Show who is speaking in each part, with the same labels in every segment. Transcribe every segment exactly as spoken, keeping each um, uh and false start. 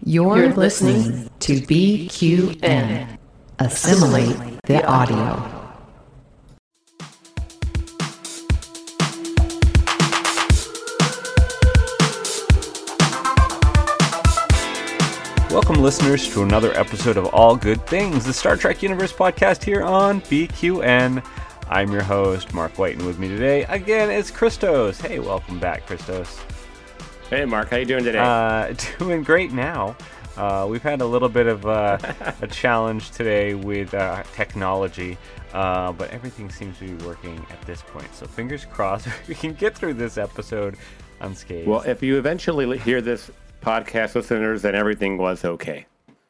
Speaker 1: You're listening to B Q N. Assimilate the audio.
Speaker 2: Welcome, listeners, to another episode of All Good Things, the Star Trek Universe podcast here on B Q N. I'm your host, Mark White, and with me today, again, is Christos. Hey, welcome back, Christos.
Speaker 3: Hey, Mark. How you doing today?
Speaker 2: Uh, doing great now. Uh, we've had a little bit of uh, a challenge today with uh, technology, uh, but everything seems to be working at this point. So fingers crossed we can get through this episode unscathed.
Speaker 3: Well, if you eventually hear this podcast, listeners, then everything was okay.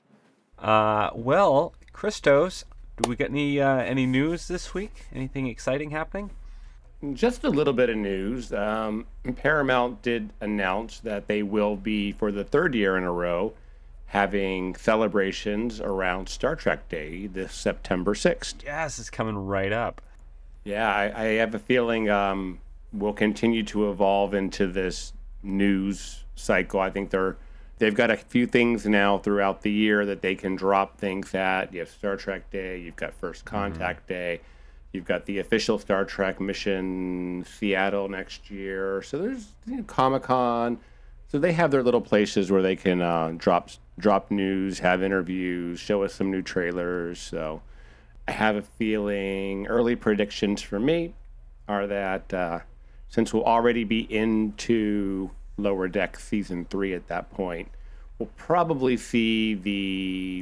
Speaker 2: Uh, well, Christos, do we get any uh, any news this week? Anything exciting happening?
Speaker 3: Just a little bit of news. Um, Paramount did announce that they will be, for the third year in a row, having celebrations around Star Trek Day this September sixth.
Speaker 2: Yes, it's coming right up.
Speaker 3: Yeah, I, I have a feeling um, we'll continue to evolve into this news cycle. I think they're they've got a few things now throughout the year that they can drop things at. You have Star Trek Day, you've got First Contact mm-hmm. Day, you've got the official Star Trek mission Seattle next year. So there's you know, Comic-Con. So they have their little places where they can uh, drop drop news, have interviews, show us some new trailers. So I have a feeling early predictions for me are that uh, since we'll already be into Lower Deck Season three at that point, we'll probably see the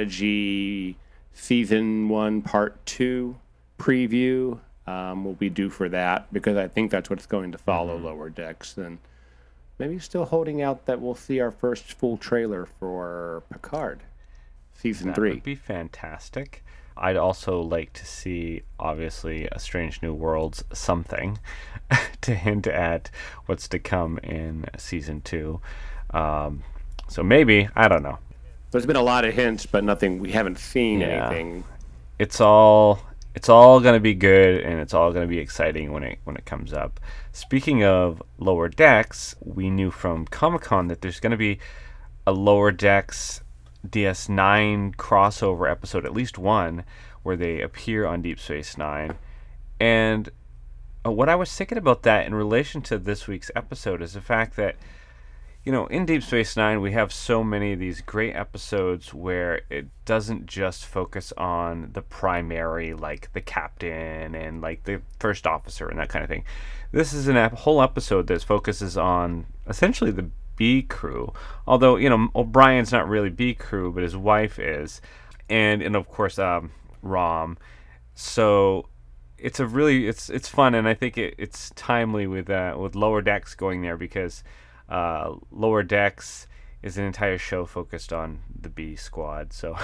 Speaker 3: Prodigy Season one Part two preview. Um, will be due for that because I think that's what's going to follow mm-hmm. Lower Decks. And maybe still holding out that we'll see our first full trailer for Picard Season
Speaker 2: that
Speaker 3: three.
Speaker 2: That would be fantastic. I'd also like to see, obviously, A Strange New Worlds something to hint at what's to come in Season two. Um, so maybe, I don't know.
Speaker 3: There's been a lot of hints, but nothing, we haven't seen
Speaker 2: yeah.
Speaker 3: anything.
Speaker 2: It's all... It's all going to be good, and it's all going to be exciting when it when it comes up. Speaking of Lower Decks, we knew from Comic-Con that there's going to be a Lower Decks D S nine crossover episode, at least one, where they appear on Deep Space Nine. And uh, what I was thinking about that in relation to this week's episode is the fact that, you know, in Deep Space Nine, we have so many of these great episodes where it doesn't just focus on the primary, like the captain and like the first officer and that kind of thing. This is a ep- whole episode that focuses on essentially the B crew. Although, you know, O'Brien's not really B crew, but his wife is. And, and of course, um, Rom. So it's a really, it's it's fun, and I think it, it's timely with uh, with Lower Decks going there because Uh, Lower Decks is an entire show focused on the B squad. So,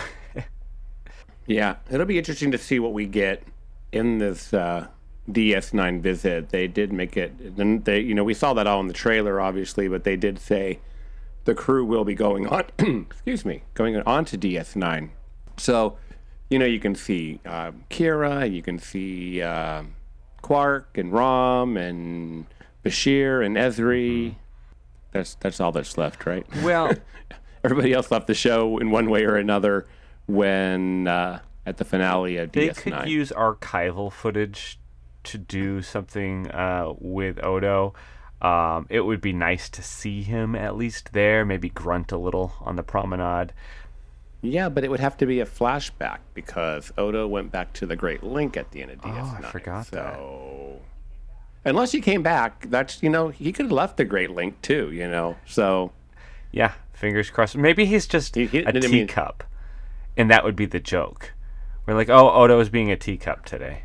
Speaker 3: yeah, it'll be interesting to see what we get in this uh, D S nine visit. They did make it. Then they, you know, we saw that all in the trailer, obviously, but they did say the crew will be going on. excuse me, going on to D S nine. So, you know, you can see uh, Kira, you can see uh, Quark and Rom and Bashir and Ezri. Mm-hmm. That's that's all that's left, right?
Speaker 2: Well,
Speaker 3: everybody else left the show in one way or another when uh, at the finale of D S nine.
Speaker 2: They could use archival footage to do something uh, with Odo. Um, it would be nice to see him at least there, maybe grunt a little on the promenade.
Speaker 3: Yeah, but it would have to be a flashback because Odo went back to the Great Link at the end of D S nine.
Speaker 2: Oh, I forgot
Speaker 3: so...
Speaker 2: that.
Speaker 3: Unless he came back, that's, you know, he could have left the Great Link too, you know, so.
Speaker 2: Yeah, fingers crossed. Maybe he's just he, he, a teacup, mean... and that would be the joke. We're like, oh, Odo is being a teacup today.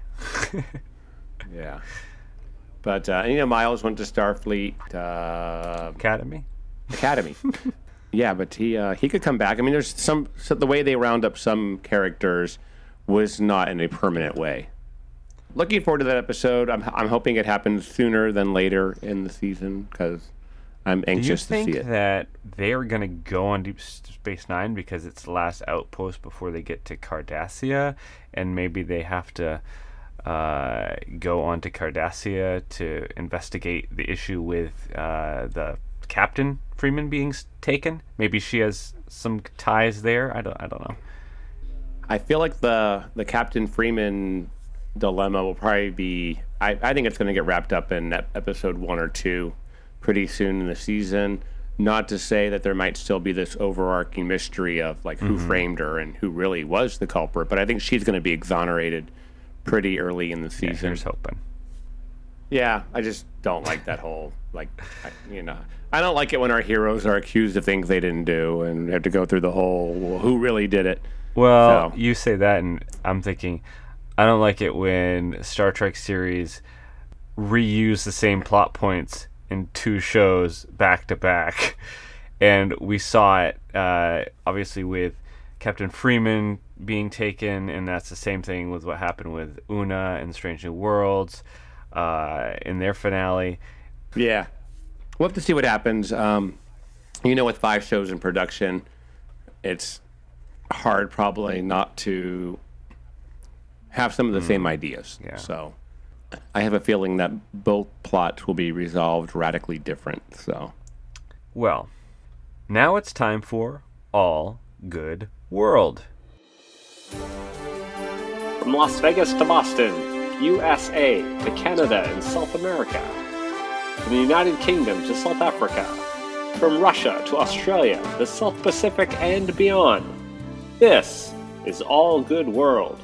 Speaker 3: yeah. But, uh, you know, Miles went to Starfleet. Uh,
Speaker 2: Academy?
Speaker 3: Academy. yeah, but he uh, he could come back. I mean, there's some, so the way they round up some characters was not in a permanent way. Looking forward to that episode. I'm I'm hoping it happens sooner than later in the season because I'm anxious to see it.
Speaker 2: Do you think that they're going to go on Deep Space Nine because it's the last outpost before they get to Cardassia, and maybe they have to uh, go on to Cardassia to investigate the issue with uh, the captain Freeman being s- taken? Maybe she has some ties there. I don't. I don't know.
Speaker 3: I feel like the the Captain Freeman dilemma will probably be. I, I think it's going to get wrapped up in ep- episode one or two, pretty soon in the season. Not to say that there might still be this overarching mystery of like who
Speaker 2: Mm-hmm.
Speaker 3: framed her and who really was the culprit, but I think she's going to be exonerated pretty early in the
Speaker 2: Yeah,
Speaker 3: season.
Speaker 2: here's hoping.
Speaker 3: Yeah, I just don't like that whole like I, you know. I don't like it when our heroes are accused of things they didn't do and have to go through the whole well, who really did it.
Speaker 2: Well,
Speaker 3: So-
Speaker 2: you say that, and I'm thinking, I don't like it when Star Trek series reuse the same plot points in two shows back to back. And we saw it, uh, obviously, with Captain Freeman being taken, and that's the same thing with what happened with Una and Strange New Worlds uh, in their finale.
Speaker 3: Yeah. We'll have to see what happens. Um, you know, with five shows in production, it's hard probably not to have some of the same ideas.
Speaker 2: Yeah.
Speaker 3: So I have a feeling that both plots will be resolved radically different. So
Speaker 2: Well, now it's time for All Good World.
Speaker 4: From Las Vegas to Boston, U S A to Canada and South America, from the United Kingdom to South Africa, from Russia to Australia, the South Pacific and beyond. This is All Good World.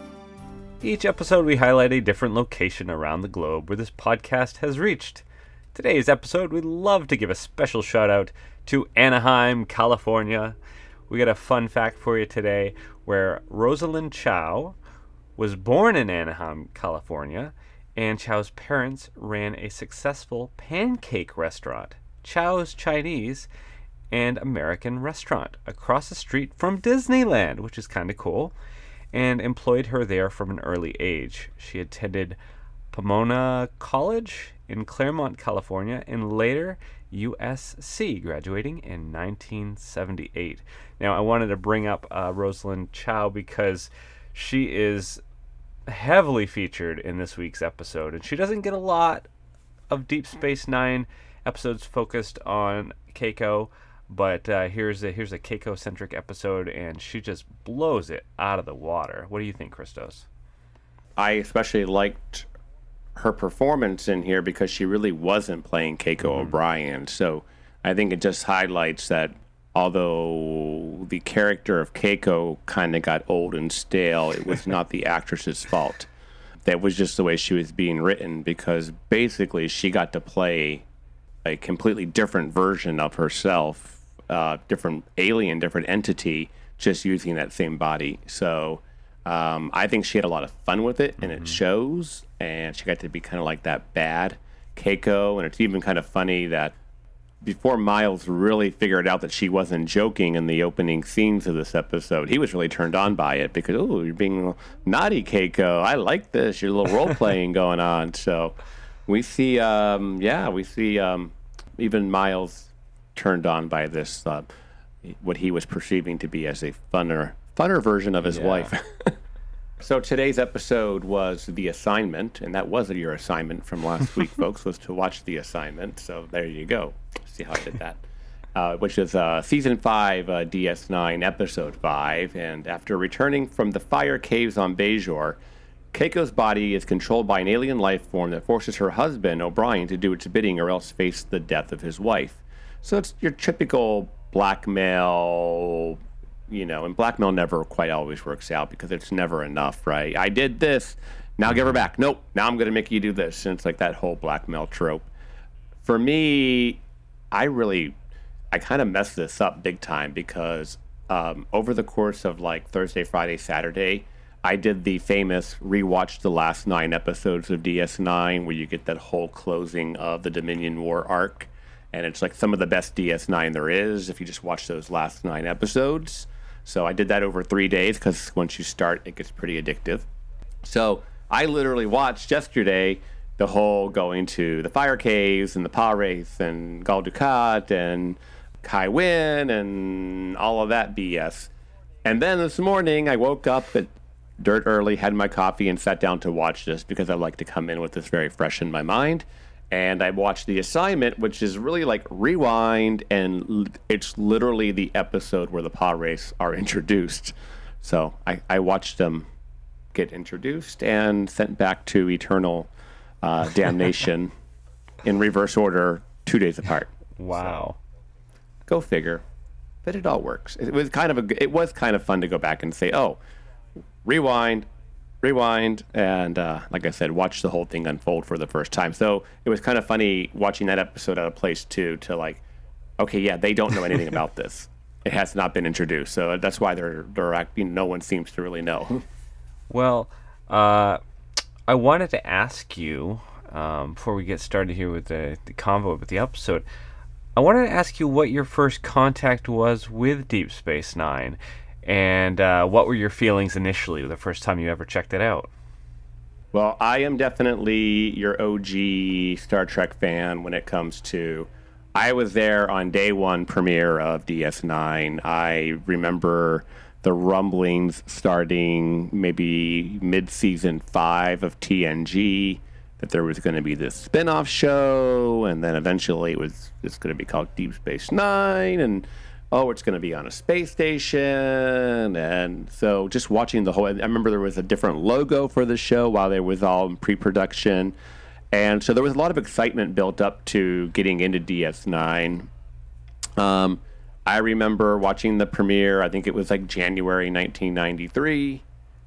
Speaker 2: Each episode, we highlight a different location around the globe where this podcast has reached. Today's episode, we'd love to give a special shout out to Anaheim, California. We got a fun fact for you today where Rosalind Chow was born in Anaheim, California, and Chow's parents ran a successful pancake restaurant, Chow's Chinese and American Restaurant, across the street from Disneyland, which is kind of cool, and employed her there from an early age. She attended Pomona College in Claremont, California, and later U S C, graduating in nineteen seventy-eight. Now, I wanted to bring up uh, Rosalind Chow because she is heavily featured in this week's episode, and she doesn't get a lot of Deep Space Nine episodes focused on Keiko, but uh, here's a here's a Keiko-centric episode, and she just blows it out of the water. What do you think, Christos?
Speaker 3: I especially liked her performance in here because she really wasn't playing Keiko O'Brien. So I think it just highlights that although the character of Keiko kind of got old and stale, it was not the actress's fault. That was just the way she was being written, because basically she got to play a completely different version of herself, uh, different alien, different entity, just using that same body. So um, I think she had a lot of fun with it, and it shows. And she got to be kind of like that bad Keiko. And it's even kind of funny that before Miles really figured out that she wasn't joking in the opening scenes of this episode, he was really turned on by it because, oh, you're being naughty, Keiko. I like this. Your little role playing going on. So we see, um, yeah, we see um, even Miles turned on by this, uh, what he was perceiving to be as a funner, funner version of his
Speaker 2: Yeah.
Speaker 3: wife. So today's episode was The Assignment, and that was your assignment from last week, folks, was to watch The Assignment. So there you go. See how I did that. Uh, which is uh, Season five, uh, D S nine, Episode five. And after returning from the fire caves on Bajor, Keiko's body is controlled by an alien life form that forces her husband, O'Brien, to do its bidding or else face the death of his wife. So it's your typical blackmail, you know, and blackmail never quite always works out because it's never enough, right? I did this, now give her back. Nope, now I'm going to make you do this. And it's like that whole blackmail trope. For me, I really, I kind of messed this up big time because um, over the course of like Thursday, Friday, Saturday, I did the famous rewatch the last nine episodes of D S nine where you get that whole closing of the Dominion War arc. And it's like some of the best D S nine there is if you just watch those last nine episodes. So I did that over three days because once you start, it gets pretty addictive. So I literally watched yesterday the whole going to the fire caves and the Pa Wraith and Gul Dukat and Kai Wynn and all of that B S. And then this morning I woke up at dirt early, had my coffee, and sat down to watch this because I like to come in with this very fresh in my mind. And I watched The Assignment, which is really like Rewind, and l- it's literally the episode where the pod race are introduced. So I, I watched them get introduced and sent back to eternal uh, damnation in reverse order, two days apart.
Speaker 2: Wow.
Speaker 3: So, go figure. But it all works. It was kind of a, it was kind of fun to go back and say, oh, rewind, rewind, and uh, like I said, watch the whole thing unfold for the first time. So it was kind of funny watching that episode out of place too, to like, okay, yeah, they don't know anything about this. It has not been introduced, so that's why they're they're acting. No one seems to really know.
Speaker 2: Well, uh, I wanted to ask you um, before we get started here with the, the convo with the episode. I wanted to ask you what your first contact was with Deep Space Nine. And uh, what were your feelings initially the first time you ever checked it out?
Speaker 3: Well, I am definitely your O G Star Trek fan when it comes to... I was there on day one premiere of D S nine. I remember the rumblings starting maybe mid-season five of T N G, that there was going to be this spin-off show, and then eventually it was it's going to be called Deep Space Nine, and... oh, it's going to be on a space station. And so just watching the whole, I remember there was a different logo for the show while it was all in pre-production. And so there was a lot of excitement built up to getting into D S nine. Um, I remember watching the premiere, I think it was like January nineteen ninety-three.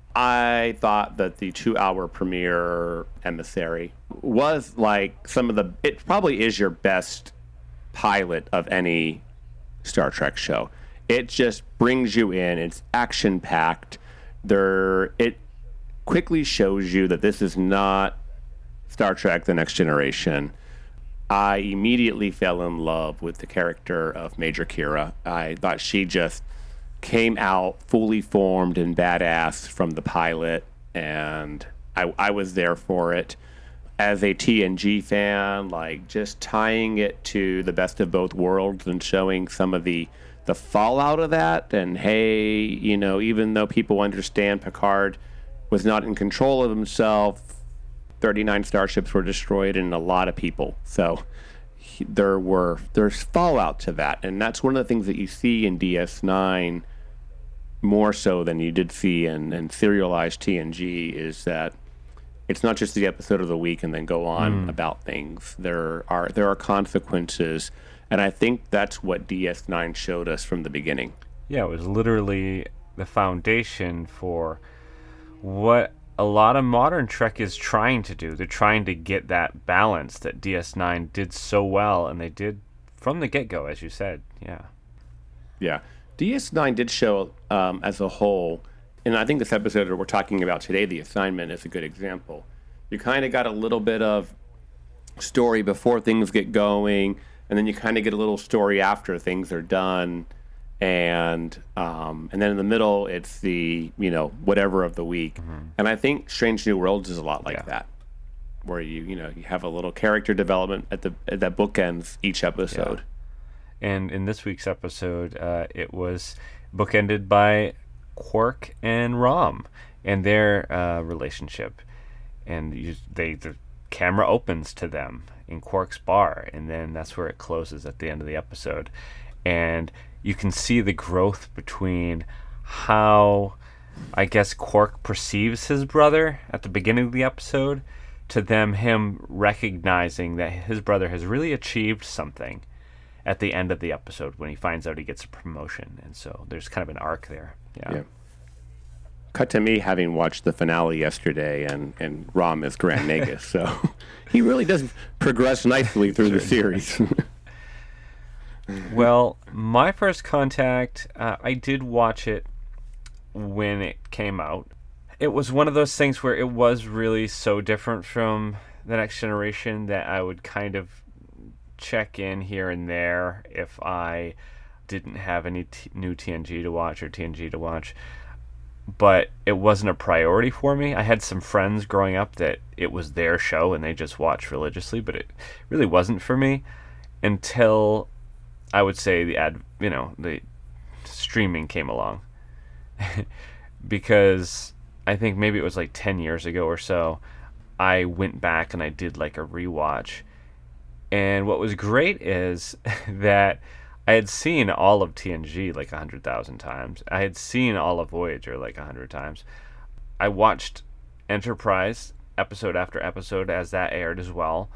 Speaker 3: I thought that the two-hour premiere Emissary was like some of the, it probably is your best pilot of any Star Trek show. It just brings you in. It's action packed. There, it quickly shows you that this is not Star Trek: The Next Generation. I immediately fell in love with the character of Major Kira. I thought she just came out fully formed and badass from the pilot, and I, I was there for it. As a T N G fan, like just tying it to the best of both worlds and showing some of the the fallout of that. And hey, you know, even though people understand Picard was not in control of himself, thirty-nine starships were destroyed and a lot of people. So he, there were there's fallout to that, and that's one of the things that you see in D S nine more so than you did see in, in serialized T N G, is that it's not just the episode of the week and then go on mm. about things. There are there are consequences, and I think that's what D S nine showed us from the beginning.
Speaker 2: Yeah, it was literally the foundation for what a lot of modern Trek is trying to do. They're trying to get that balance that D S nine did so well, and they did from the get-go, as you said. Yeah.
Speaker 3: Yeah. D S nine did show, um, as a whole... and I think this episode that we're talking about today, The Assignment, is a good example. You kind of got a little bit of story before things get going, and then you kind of get a little story after things are done, and um, and then in the middle, it's the, you know, whatever of the week. Mm-hmm. And I think Strange New Worlds is a lot like yeah. that, where you you know you have a little character development at the at that bookends each episode.
Speaker 2: Yeah. And in this week's episode, uh, it was bookended by Quark and Rom and their uh, relationship, and you, they the camera opens to them in Quark's bar, and then that's where it closes at the end of the episode, and you can see the growth between how I guess Quark perceives his brother at the beginning of the episode to them him recognizing that his brother has really achieved something at the end of the episode when he finds out he gets a promotion. And so there's kind of an arc there. Yeah. yeah.
Speaker 3: Cut to me having watched the finale yesterday, and, and Rom is Grand Nagus, so he really does progress nicely through the series.
Speaker 2: Well, my first contact, uh, I did watch it when it came out. It was one of those things where it was really so different from The Next Generation that I would kind of check in here and there if I didn't have any t- new T N G to watch or T N G to watch. But it wasn't a priority for me. I had some friends growing up that it was their show and they just watched religiously, but it really wasn't for me until I would say the ad, you know, the streaming came along. Because I think maybe it was like ten years ago or so, I went back and I did like a rewatch, And what was great is that I had seen all of T N G like a hundred thousand times. I had seen all of Voyager like a hundred times. I watched Enterprise episode after episode as that aired as well.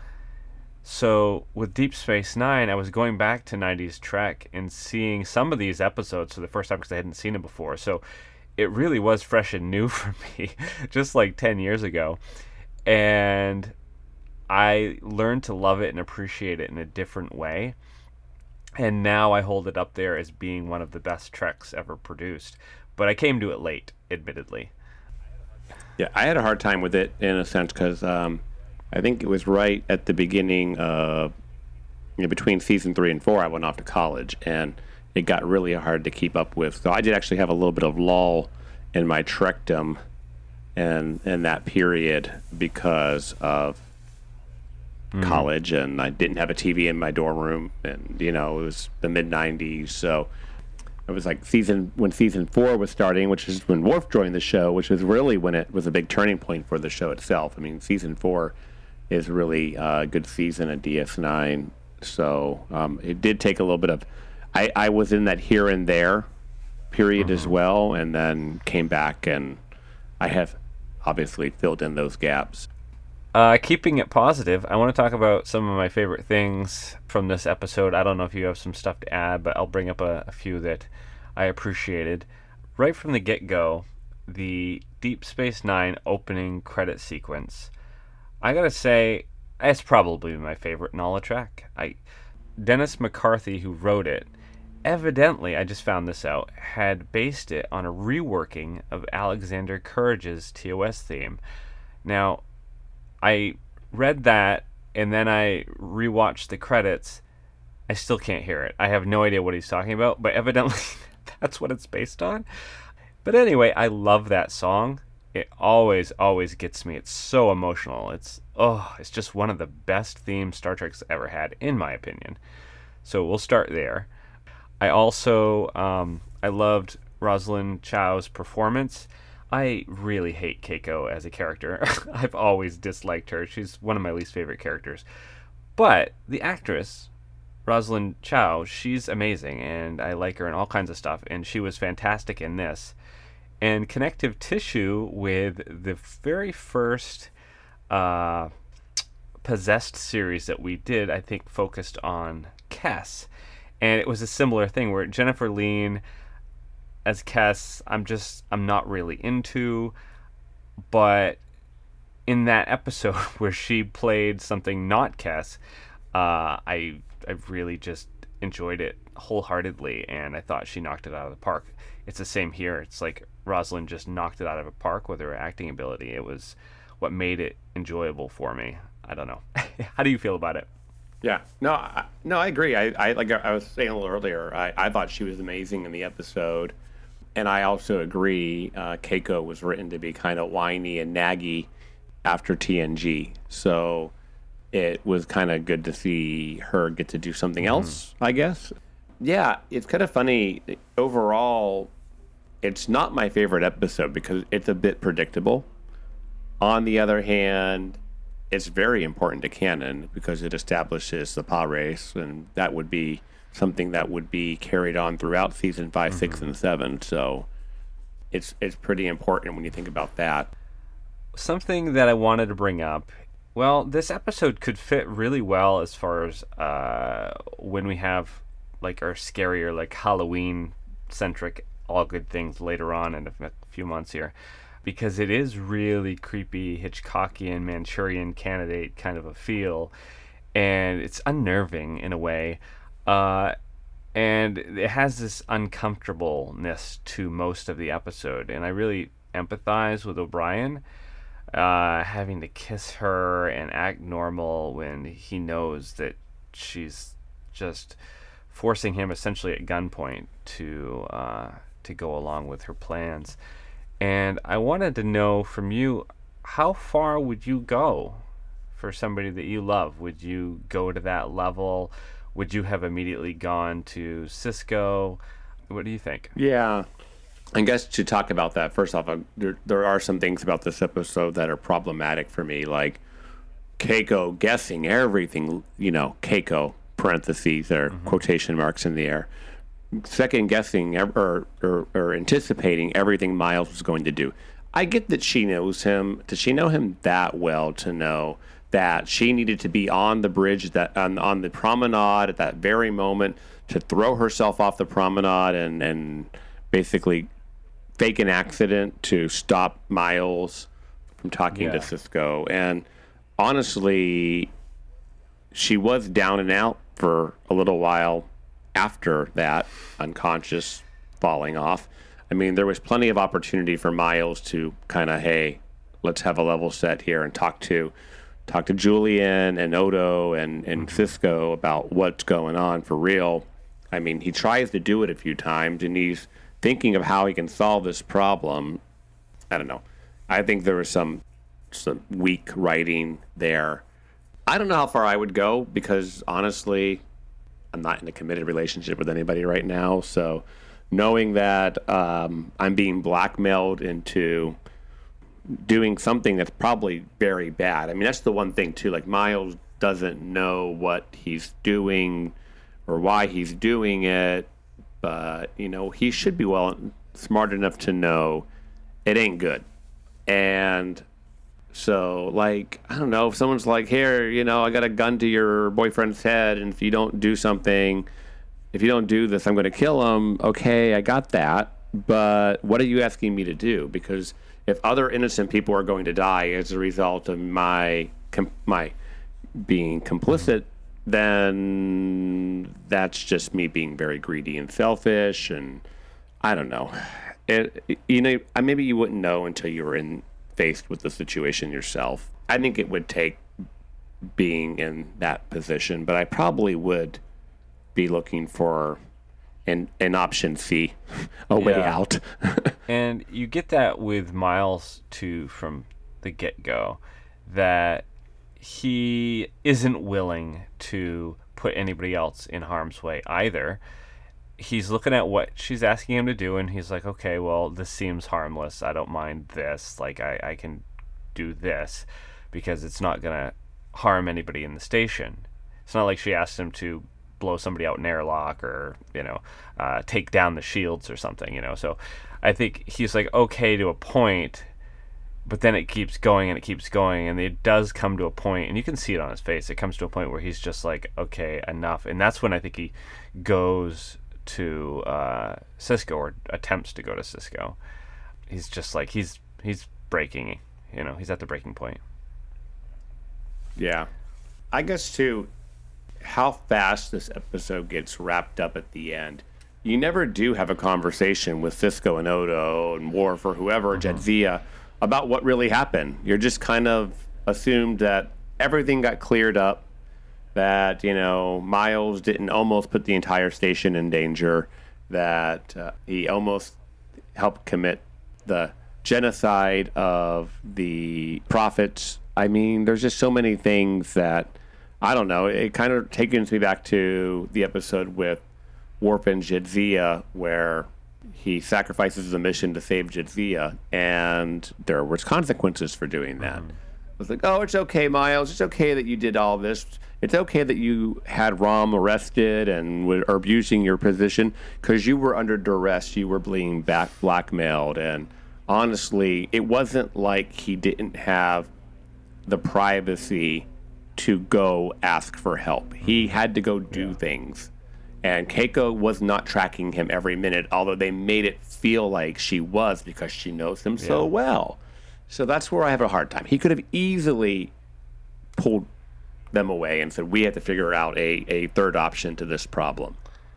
Speaker 2: So with Deep Space Nine, I was going back to nineties Trek and seeing some of these episodes for the first time because I hadn't seen them before. So it really was fresh and new for me, just like ten years ago. And I learned to love it and appreciate it in a different way. And now I hold it up there as being one of the best Treks ever produced. But I came to it late, admittedly.
Speaker 3: Yeah, I had a hard time with it in a sense because um, I think it was right at the beginning of, you know, between season three and four, I went off to college, and it got really hard to keep up with. So I did actually have a little bit of lull in my Trekdom and in that period because of mm. college, and I didn't have a T V in my dorm room, and, you know, it was the mid nineties, so it was like season when season four was starting, which is when Worf joined the show, which was really when it was a big turning point for the show itself. I mean, season four is really a good season at D S nine. So um, it did take a little bit of... I, I was in that here and there period mm-hmm. as well, and then came back, and I have obviously filled in those gaps.
Speaker 2: Uh, keeping it positive, I want to talk about some of my favorite things from this episode. I don't know if you have some stuff to add, but I'll bring up a, a few that I appreciated. Right from the get-go, the Deep Space Nine opening credit sequence, I gotta say, it's probably my favorite in all of Trek. I, Dennis McCarthy, who wrote it, evidently, I just found this out, had based it on a reworking of Alexander Courage's T O S theme. Now, I read that, and then I rewatched the credits. I still can't hear it. I have no idea what he's talking about, but evidently that's what it's based on. But anyway, I love that song. It always, always gets me. It's so emotional. It's, oh, it's just one of the best themes Star Trek's ever had, in my opinion. So we'll start there. I also, um, I loved Rosalind Chow's performance. I really hate Keiko as a character. I've always disliked her. She's one of my least favorite characters. But the actress, Rosalind Chow, she's amazing, and I like her in all kinds of stuff, and she was fantastic in this. And connective tissue with the very first uh, Possessed series that we did, I think, focused on Kes. And it was a similar thing where Jennifer Lean as Kes, I'm just, I'm not really into, but in that episode where she played something not Kes, uh, I, I really just enjoyed it wholeheartedly, and I thought she knocked it out of the park. It's the same here. It's like Rosalind just knocked it out of the park with her acting ability. It was what made it enjoyable for me. I don't know. How do you feel about it?
Speaker 3: Yeah, no, I, no, I agree. I, I like I was saying a little earlier, I, I thought she was amazing in the episode. And I also agree, uh, Keiko was written to be kind of whiny and naggy after T N G. So it was kind of good to see her get to do something else, mm. I guess. Yeah, it's kind of funny. Overall, it's not my favorite episode because it's a bit predictable. On the other hand, it's very important to canon because it establishes the Pa race, and that would be something that would be carried on throughout season five, mm-hmm. six, and seven. So it's it's pretty important when you think about that.
Speaker 2: Something that I wanted to bring up. Well, this episode could fit really well as far as uh, when we have like our scarier, like Halloween centric All Good Things later on in a few months here, because it is really creepy Hitchcockian Manchurian Candidate kind of a feel, and it's unnerving in a way. Uh, and it has this uncomfortableness to most of the episode, and I really empathize with O'Brien, uh, having to kiss her and act normal when he knows that she's just forcing him essentially at gunpoint to uh, to go along with her plans. And I wanted to know from you, how far would you go for somebody that you love? Would you go to that level? Would you have immediately gone to Sisko? What do you think?
Speaker 3: Yeah. I guess to talk about that, first off, uh, there, there are some things about this episode that are problematic for me. Like, Keiko guessing everything, you know, Keiko, parentheses or mm-hmm. quotation marks in the air, second guessing or, or, or anticipating everything Miles was going to do. I get that she knows him. Does she know him that well to know that she needed to be on the bridge, that on, on the promenade at that very moment, to throw herself off the promenade and, and basically fake an accident to stop Miles from talking yeah. to Cisco? And honestly, she was down and out for a little while after that, unconscious, falling off. I mean, there was plenty of opportunity for Miles to kind of, hey, let's have a level set here and talk to talk to Julian and Odo and, and mm-hmm. Cisco about what's going on for real. I mean, he tries to do it a few times, and he's thinking of how he can solve this problem. I don't know. I think there was some some weak writing there. I don't know how far I would go because, honestly, I'm not in a committed relationship with anybody right now, so knowing that um, I'm being blackmailed into doing something that's probably very bad. I mean, that's the one thing, too. Like, Miles doesn't know what he's doing or why he's doing it, but, you know, he should be well smart enough to know it ain't good. And so, like, I don't know, if someone's like, here, you know, I got a gun to your boyfriend's head, and if you don't do something... if you don't do this, I'm going to kill him. Okay, I got that. But what are you asking me to do? Because if other innocent people are going to die as a result of my com- my being complicit, then that's just me being very greedy and selfish. And I don't know. It, you know, maybe you wouldn't know until you were in faced with the situation yourself. I think it would take being in that position, but I probably would be looking for an an option C, a way
Speaker 2: yeah.
Speaker 3: out.
Speaker 2: And you get that with Miles too from the get-go, that he isn't willing to put anybody else in harm's way either. He's looking at what she's asking him to do, and he's like, okay, well, this seems harmless. I don't mind this. Like, I, I can do this because it's not going to harm anybody in the station. It's not like she asked him to blow somebody out in airlock or, you know, uh, take down the shields or something, you know. So I think he's like, okay to a point, but then it keeps going and it keeps going, and it does come to a point, and you can see it on his face, it comes to a point where he's just like, okay, enough. And that's when I think he goes to uh, Cisco, or attempts to go to Cisco. He's just like, he's he's breaking, you know, he's at the breaking point.
Speaker 3: Yeah. I guess, too, how fast this episode gets wrapped up at the end. You never do have a conversation with Cisco and Odo and Worf or whoever, mm-hmm. Jadzia, about what really happened. You're just kind of assumed that everything got cleared up, that, you know, Miles didn't almost put the entire station in danger, that uh, he almost helped commit the genocide of the prophets. I mean, there's just so many things that, I don't know, it kind of takes me back to the episode with Worf and Jadzia, where he sacrifices the mission to save Jadzia, and there was consequences for doing that. Mm-hmm. It was like, oh, it's okay, Miles. It's okay that you did all this. It's okay that you had Rom arrested and were abusing your position because you were under duress. You were being back blackmailed. And honestly, it wasn't like he didn't have the privacy to go ask for help. He had to go do yeah. things. And Keiko was not tracking him every minute, although they made it feel like she was because she knows him yeah. so well. So that's where I have a hard time. He could have easily pulled them away and said, we have to figure out a, a third option to this problem.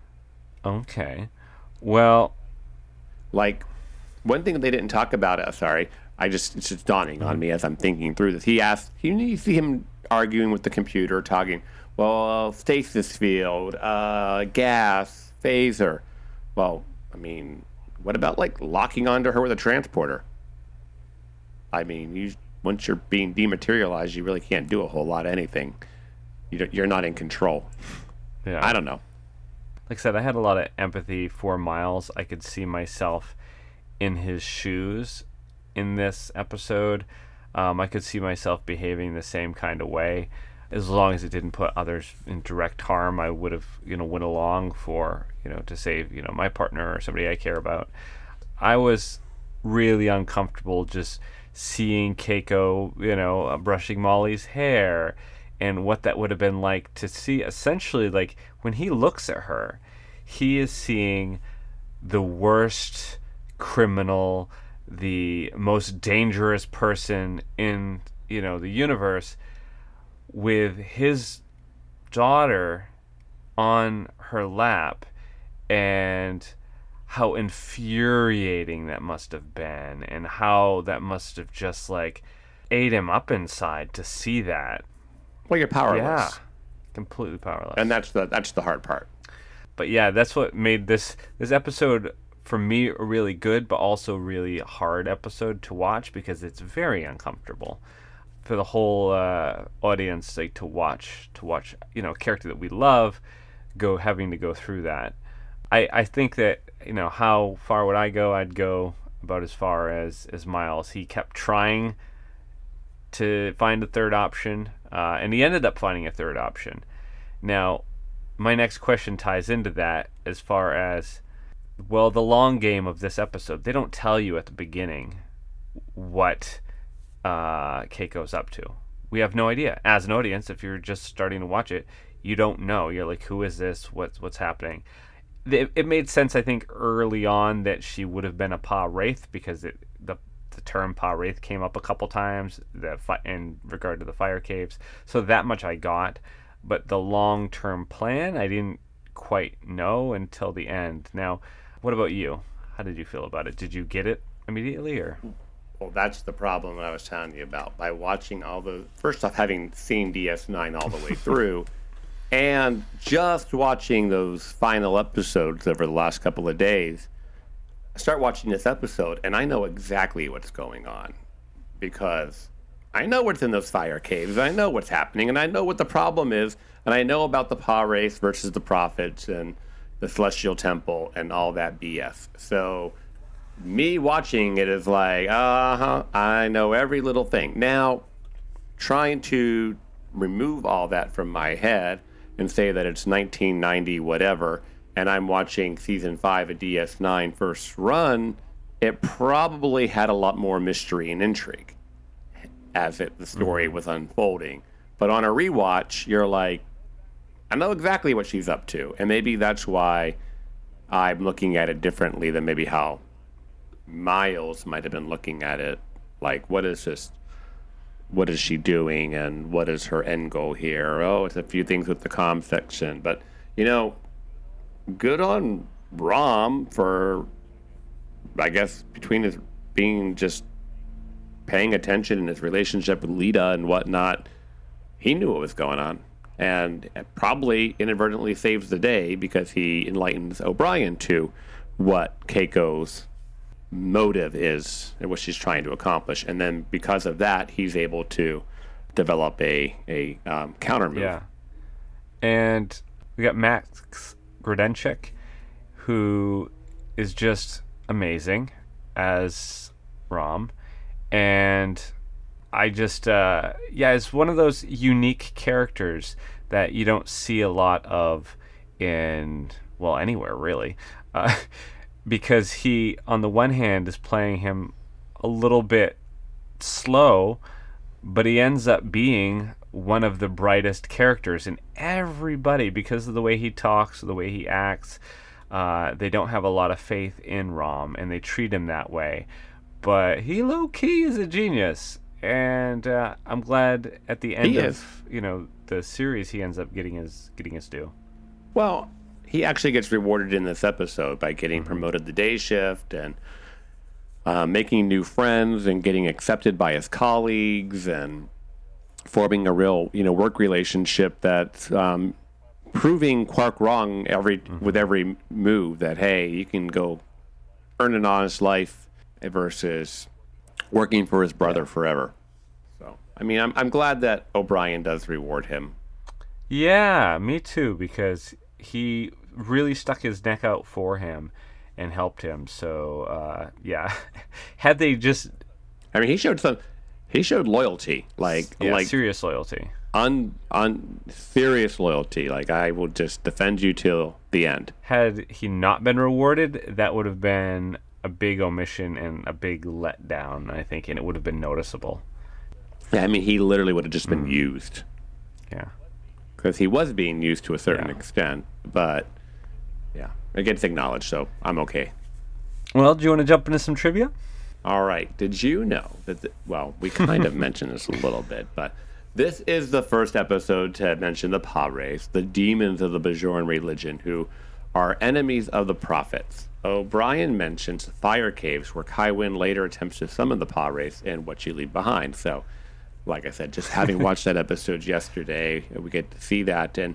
Speaker 2: Okay. Well,
Speaker 3: like, one thing they didn't talk about, uh, sorry, I just, it's just dawning mm-hmm. on me as I'm thinking through this. He asked, you, you see him arguing with the computer, talking, well, stasis field, uh, gas, phaser. Well, I mean, what about, like, locking onto her with a transporter? I mean, you, once you're being dematerialized, you really can't do a whole lot of anything. You don't, you're not in control.
Speaker 2: Yeah.
Speaker 3: I don't know.
Speaker 2: Like I said, I had a lot of empathy for Miles. I could see myself in his shoes in this episode. Um, I could see myself behaving the same kind of way. As long as it didn't put others in direct harm, I would have, you know, went along for, you know, to save, you know, my partner or somebody I care about. I was really uncomfortable just seeing Keiko, you know, uh, brushing Molly's hair, and what that would have been like to see. Essentially, like, when he looks at her, he is seeing the worst criminal, the most dangerous person in, you know, the universe, with his daughter on her lap, and how infuriating that must have been, and how that must have just like ate him up inside to see that.
Speaker 3: Well, you're powerless.
Speaker 2: Yeah, completely powerless.
Speaker 3: And that's the that's the hard part.
Speaker 2: But yeah, that's what made this this episode for me really good, but also really hard episode to watch, because it's very uncomfortable for the whole uh, audience, like to watch to watch you know a character that we love go having to go through that. I, I think that, you know, how far would I go? I'd go about as far as, as Miles. He kept trying to find a third option, uh, and he ended up finding a third option. Now, my next question ties into that as far as, well, the long game of this episode. They don't tell you at the beginning what uh, Keiko's up to. We have no idea. As an audience, if you're just starting to watch it, you don't know. You're like, who is this? What's, what's happening? It, it made sense, I think, early on that she would have been a Pah-wraith, because it, the the term Pah-wraith came up a couple times the fi- in regard to the fire caves. So that much I got. But the long-term plan, I didn't quite know until the end. Now, what about you? How did you feel about it? Did you get it immediately, or?
Speaker 3: Well, that's the problem that I was telling you about. By watching all the... First off, having seen D S nine all the way through... And just watching those final episodes over the last couple of days, I start watching this episode, and I know exactly what's going on, because I know what's in those fire caves, I know what's happening, and I know what the problem is, and I know about the Pah-wraiths versus the prophets and the Celestial Temple and all that B S. So me watching it is like, uh-huh, I know every little thing. Now, trying to remove all that from my head and say that it's nineteen ninety whatever, and I'm watching season five of D S nine first run, it probably had a lot more mystery and intrigue as it the story was unfolding. But on a rewatch, you're like, I know exactly what she's up to, and maybe that's why I'm looking at it differently than maybe how Miles might have been looking at it. Like, what is this? What is she doing, and what is her end goal here? Oh, it's a few things with the comm section. But, you know, good on Rom for, I guess, between his being just paying attention in his relationship with Lita and whatnot, he knew what was going on. And probably inadvertently saves the day, because he enlightens O'Brien to what Keiko's motive is and what she's trying to accomplish, and then because of that, he's able to develop a a um, counter move.
Speaker 2: Yeah, and we got Max Grodenchik, who is just amazing as Rom, and I just uh, yeah, it's one of those unique characters that you don't see a lot of in, well, anywhere really. Uh, because he, on the one hand, is playing him a little bit slow, but he ends up being one of the brightest characters in everybody because of the way he talks, the way he acts. Uh, they don't have a lot of faith in Rom, and they treat him that way. But he low-key is a genius, and uh, I'm glad at the end
Speaker 3: He
Speaker 2: of
Speaker 3: is.
Speaker 2: you know the series he ends up getting his getting his due.
Speaker 3: Well, he actually gets rewarded in this episode by getting promoted to day shift and uh, making new friends and getting accepted by his colleagues and forming a real, you know, work relationship that's um, proving Quark wrong every mm-hmm. with every move. That hey, you can go earn an honest life versus working for his brother forever. So, I mean, I'm I'm glad that O'Brien does reward him.
Speaker 2: Yeah, me too, because he really stuck his neck out for him and helped him. So, uh, yeah, had they just...
Speaker 3: I mean, he showed some... he showed loyalty, like
Speaker 2: Yeah,
Speaker 3: like
Speaker 2: serious loyalty.
Speaker 3: un un serious loyalty. Like, I will just defend you till the end.
Speaker 2: Had he not been rewarded, that would have been a big omission and a big letdown, I think, and it would have been noticeable.
Speaker 3: Yeah, I mean, he literally would have just been used,
Speaker 2: Yeah.
Speaker 3: because he was being used to a certain
Speaker 2: Yeah.
Speaker 3: extent. But yeah, it gets acknowledged, so I'm okay.
Speaker 2: Well, do you want to jump into some trivia?
Speaker 3: All right. Did you know that? The, well, we kind of mentioned this a little bit, but this is the first episode to mention the Pah-wraiths, the demons of the Bajoran religion, who are enemies of the prophets. O'Brien mentions fire caves, where Kai Wynn later attempts to summon the Pah-wraiths and What You Leave Behind. So, like I said, just having watched that episode yesterday, we get to see that. And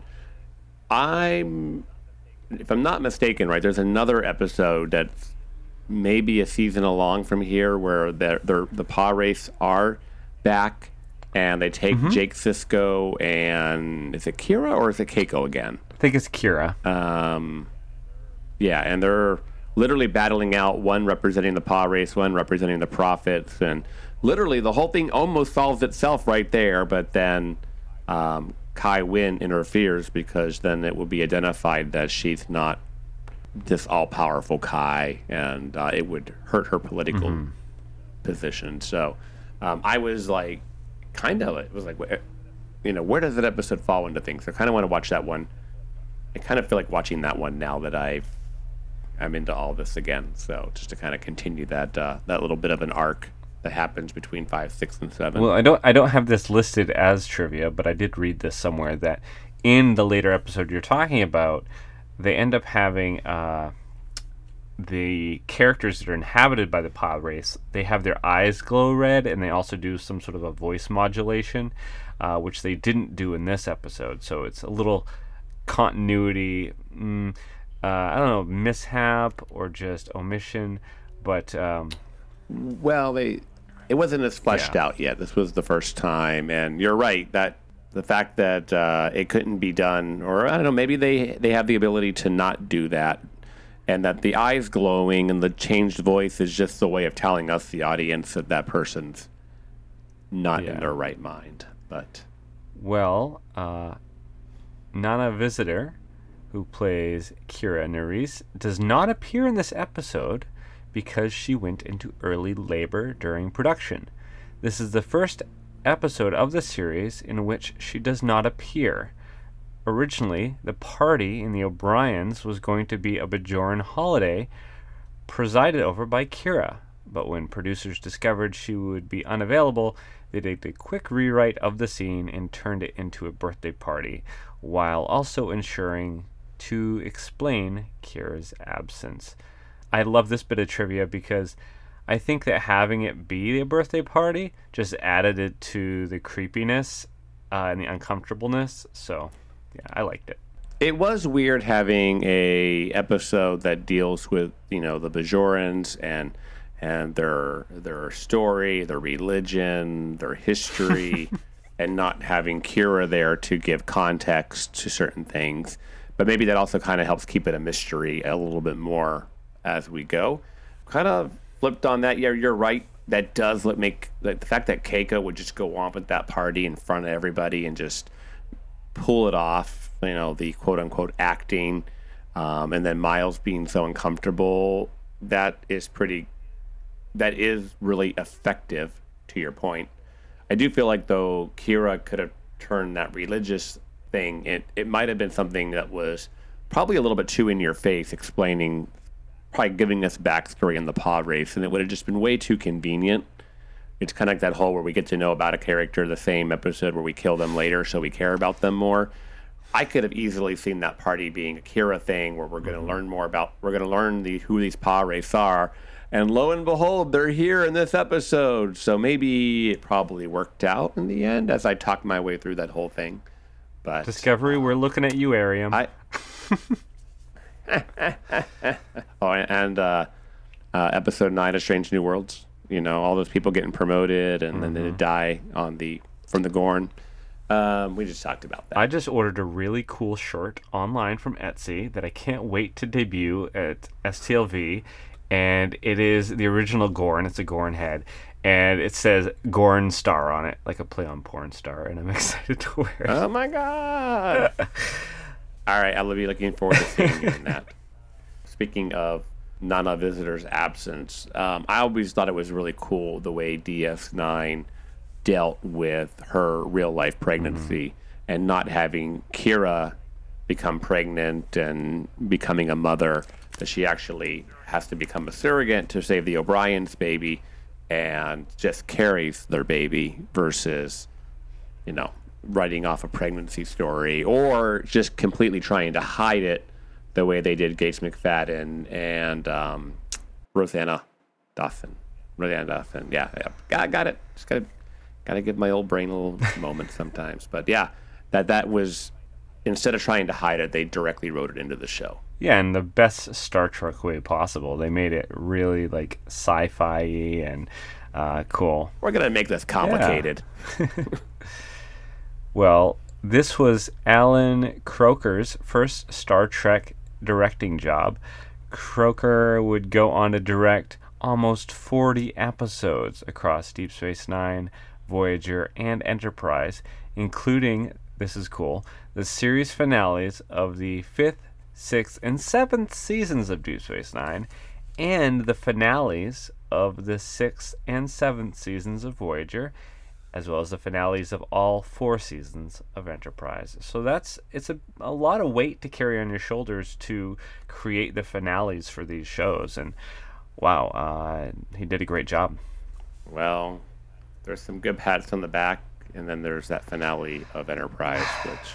Speaker 3: I'm, if I'm not mistaken, right, there's another episode that's maybe a season along from here where they're, they're, the Pah-wraiths are back, and they take
Speaker 2: Mm-hmm.
Speaker 3: Jake Sisko and, is it Kira or is it Keiko again?
Speaker 2: I think it's Kira.
Speaker 3: Um, yeah, and they're literally battling out, one representing the Pah-wraiths, one representing the prophets, and literally the whole thing almost solves itself right there, but then um, Kai Wynn interferes, because then it will be identified that she's not this all-powerful Kai, and uh, it would hurt her political
Speaker 2: Mm-hmm.
Speaker 3: position. So um, I was like, kind of, it was like, wh- you know, where does that episode fall into things? I kind of want to watch that one. I kind of feel like watching that one now that I've I'm into all this again. So just to kind of continue that uh, that little bit of an arc that happens between five, six, and seven.
Speaker 2: Well, I don't I don't have this listed as trivia, but I did read this somewhere that in the later episode you're talking about, they end up having uh, the characters that are inhabited by the Pah-wraiths, they have their eyes glow red, and they also do some sort of a voice modulation, uh, which they didn't do in this episode. So it's a little continuity, mm, uh, I don't know, mishap or just omission, but um,
Speaker 3: Well, they it wasn't as fleshed
Speaker 2: Yeah.
Speaker 3: out yet. This was the first time, and you're right that the fact that uh, it couldn't be done, or I don't know, maybe they they have the ability to not do that, and that the eyes glowing and the changed voice is just the way of telling us, the audience, that that person's not
Speaker 2: Yeah.
Speaker 3: in their right mind. But
Speaker 2: well, uh, Nana Visitor, who plays Kira Nerys, does not appear in this episode because she went into early labor during production. This is the first episode of the series in which she does not appear. Originally, the party in the O'Briens was going to be a Bajoran holiday presided over by Kira, but when producers discovered she would be unavailable, they did a quick rewrite of the scene and turned it into a birthday party, while also ensuring to explain Kira's absence. I love this bit of trivia because I think that having it be a birthday party just added it to the creepiness uh, and the uncomfortableness. So, yeah, I liked it.
Speaker 3: it was weird having a episode that deals with, you know, the Bajorans and and their their story, their religion, their history, and not having Kira there to give context to certain things. But maybe that also kind of helps keep it a mystery a little bit more as we go. Kind of flipped on that. Yeah, you're right. That does let make like, the fact that Keiko would just go on with that party in front of everybody and just pull it off, you know, the quote unquote acting, um, and then Miles being so uncomfortable, that is pretty, that is really effective, to your point. I do feel like, though, Kira could have turned that religious thing, it, it might have been something that was probably a little bit too in your face, explaining, probably giving us backstory in the Pah-wraiths, and it would have just been way too convenient. It's kind of like that whole where we get to know about a character the same episode where we kill them later, so we care about them more. I could have easily seen that party being a Kira thing where we're going to mm-hmm. learn more about, we're going to learn the who these Pah-wraiths are, and lo and behold, they're here in this episode. So maybe it probably worked out in the end as I talked my way through that whole thing. But
Speaker 2: Discovery, we're looking at you, Arium.
Speaker 3: I. oh, and uh, uh, episode nine of Strange New Worlds. You know, all those people getting promoted and mm-hmm. then they die on the from the Gorn. Um, we just talked about that.
Speaker 2: I just ordered a really cool shirt online from Etsy that I can't wait to debut at S T L V. and it is the original Gorn. It's a Gorn head, and it says Gorn Star on it, like a play on porn star, and I'm excited to wear it.
Speaker 3: Oh my god! All right, I'll be looking forward to seeing you in that. Speaking of Nana Visitor's absence, um, I always thought it was really cool the way D S nine dealt with her real-life pregnancy mm-hmm. and not having Kira become pregnant and becoming a mother, that she actually has to become a surrogate to save the O'Brien's baby and just carries their baby versus, you know, writing off a pregnancy story or just completely trying to hide it the way they did Gates McFadden and um, Rosanna Dawson. Rosanna Dawson, yeah, yeah. Got, got it. Just got to got to give my old brain a little moment sometimes. But yeah, that that was, instead of trying to hide it, they directly wrote it into the show.
Speaker 2: Yeah, in the best Star Trek way possible. They made it really like sci-fi and uh, cool.
Speaker 3: We're gonna make this complicated.
Speaker 2: Yeah. Well, this was Alan Croker's first Star Trek directing job. Croker would go on to direct almost forty episodes across Deep Space Nine, Voyager, and Enterprise, including, this is cool, the series finales of the fifth, sixth, and seventh seasons of Deep Space Nine, and the finales of the sixth and seventh seasons of Voyager, as well as the finales of all four seasons of Enterprise. So that's it's a, a lot of weight to carry on your shoulders to create the finales for these shows. And wow, uh, he did a great job.
Speaker 3: Well, there's some good pats on the back, and then there's that finale of Enterprise, which,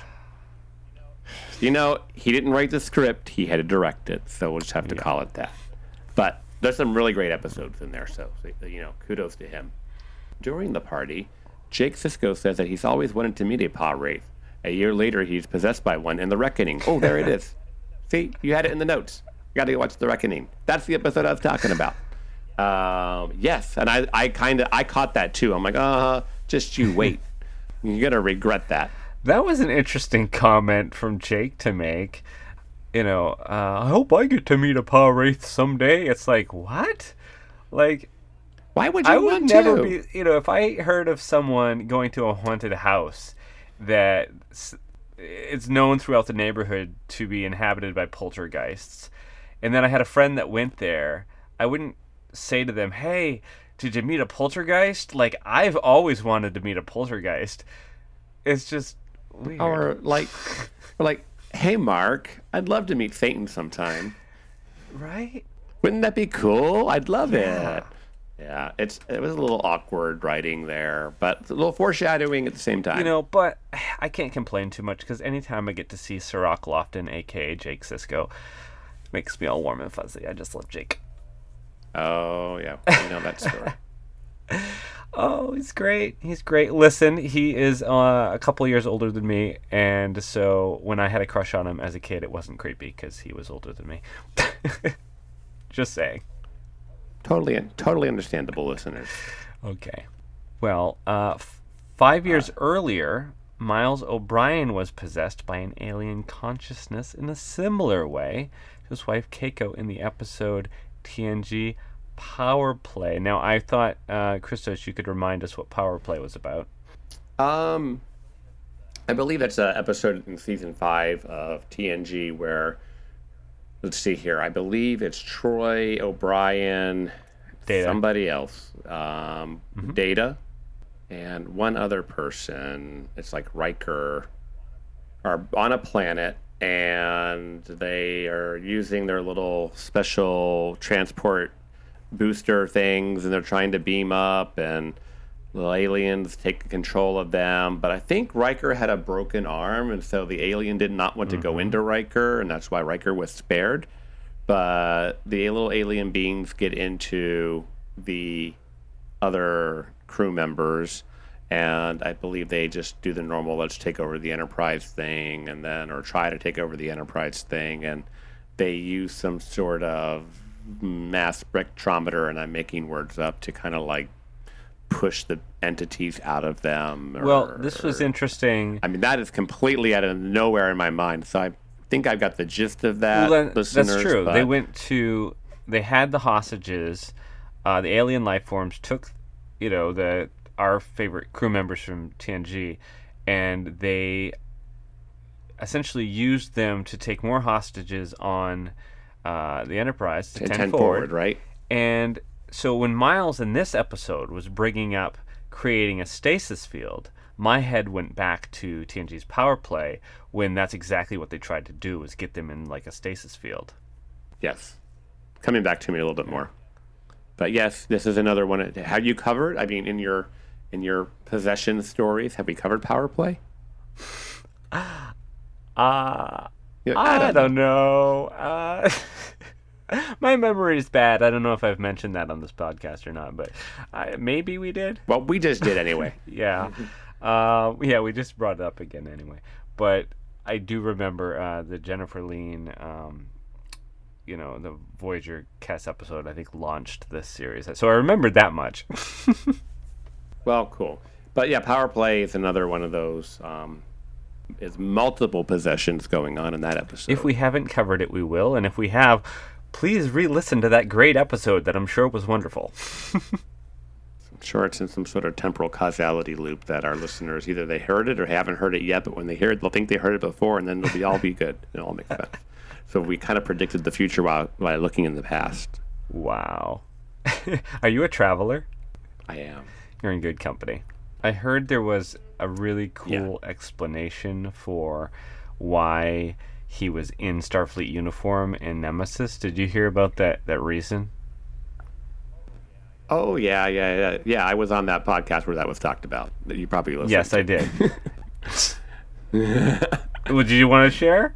Speaker 3: you know, he didn't write the script, he had to direct it, so we'll just have to yeah. call it that. But there's some really great episodes in there, so, you know, kudos to him. During the party, Jake Sisko says that he's always wanted to meet a Pa Wraith. A year later, he's possessed by one in The Reckoning. Oh, there it is. See, you had it in the notes. You got to watch The Reckoning. That's the episode I was talking about. Um, yes, and I, I kind of, I caught that too. I'm like, uh, just you wait. You're gonna regret that.
Speaker 2: That was an interesting comment from Jake to make. You know, uh, I hope I get to meet a Pa Wraith someday. It's like, what? Like,
Speaker 3: why would you
Speaker 2: I
Speaker 3: want
Speaker 2: would never
Speaker 3: to?
Speaker 2: be, you know, if I heard of someone going to a haunted house that it's known throughout the neighborhood to be inhabited by poltergeists, and then I had a friend that went there, I wouldn't say to them, hey, did you meet a poltergeist? Like, I've always wanted to meet a poltergeist. It's just weird.
Speaker 3: Or like, or like, hey, Mark, I'd love to meet Satan sometime.
Speaker 2: Right?
Speaker 3: Wouldn't that be cool? I'd love
Speaker 2: yeah.
Speaker 3: it. Yeah, it's it was a little awkward writing there, but a little foreshadowing at the same time.
Speaker 2: You know, but I can't complain too much because anytime I get to see Sirach Lofton, a k a. Jake Sisko, it makes me all warm and fuzzy. I just love Jake.
Speaker 3: Oh, yeah. I know that story.
Speaker 2: Oh, he's great. He's great. Listen, he is uh, a couple years older than me, and so when I had a crush on him as a kid, it wasn't creepy because he was older than me. Just saying.
Speaker 3: Totally, totally understandable, listeners.
Speaker 2: Okay. Well, uh, f- five years uh, earlier, Miles O'Brien was possessed by an alien consciousness in a similar way to his wife Keiko in the episode T N G Power Play. Now, I thought, uh, Christos, you could remind us what Power Play was about.
Speaker 3: Um, I believe that's an episode in season five of T N G where, let's see here, I believe it's Troy, O'Brien,
Speaker 2: Data.
Speaker 3: somebody else, um,
Speaker 2: mm-hmm.
Speaker 3: Data, and one other person. It's like Riker, are on a planet, and they are using their little special transport booster things, and they're trying to beam up, and the aliens take control of them. But I think Riker had a broken arm, and so the alien did not want to mm-hmm. go into Riker, and that's why Riker was spared. But the little alien beings get into the other crew members, and I believe they just do the normal, let's take over the Enterprise thing, and then, or try to take over the Enterprise thing, and they use some sort of mass spectrometer, and I'm making words up, to kind of like push the entities out of them. Or,
Speaker 2: well, this was interesting.
Speaker 3: I mean, that is completely out of nowhere in my mind, so I think I've got the gist of that.
Speaker 2: Well, that
Speaker 3: listeners,
Speaker 2: that's true.
Speaker 3: But...
Speaker 2: They went to they had the hostages, uh, the alien life forms took, you know, the our favorite crew members from T N G, and they essentially used them to take more hostages on uh, the Enterprise to
Speaker 3: ten,
Speaker 2: ten,
Speaker 3: ten
Speaker 2: forward.
Speaker 3: forward, right?
Speaker 2: And so when Miles in this episode was bringing up creating a stasis field, my head went back to T N G's power play when that's exactly what they tried to do, was get them in like a stasis field.
Speaker 3: Yes. Coming back to me a little bit more. But yes, this is another one. Have you covered, I mean, in your in your possession stories, have we covered power play?
Speaker 2: Uh,
Speaker 3: Yeah,
Speaker 2: I,
Speaker 3: I
Speaker 2: don't,
Speaker 3: don't
Speaker 2: know. Uh, my memory is bad. I don't know if I've mentioned that on this podcast or not, but I, maybe we did.
Speaker 3: Well, we just did anyway.
Speaker 2: Yeah. Uh, yeah, we just brought it up again anyway. But I do remember uh, the Jennifer Lean, um, you know, the Voyager Kess episode, I think, launched this series. So I remembered that much.
Speaker 3: Well, cool. But yeah, power play is another one of those. Um, is multiple possessions going on in that episode.
Speaker 2: If we haven't covered it, we will. And if we have, please re-listen to that great episode that I'm sure was wonderful.
Speaker 3: I'm sure it's in some sort of temporal causality loop that our listeners, either they heard it or haven't heard it yet, but when they hear it, they'll think they heard it before, and then it'll be all be good. It'll all make sense. So we kind of predicted the future while, while looking in the past.
Speaker 2: Wow. Are you a traveler?
Speaker 3: I am.
Speaker 2: You're in good company. I heard there was a really cool yeah. explanation for why he was in Starfleet uniform in Nemesis. Did you hear about that, that reason?
Speaker 3: Oh, yeah, yeah, yeah. Yeah, I was on that podcast where that was talked about. That you probably listened
Speaker 2: Yes,
Speaker 3: to.
Speaker 2: I did. Well, did you want to share?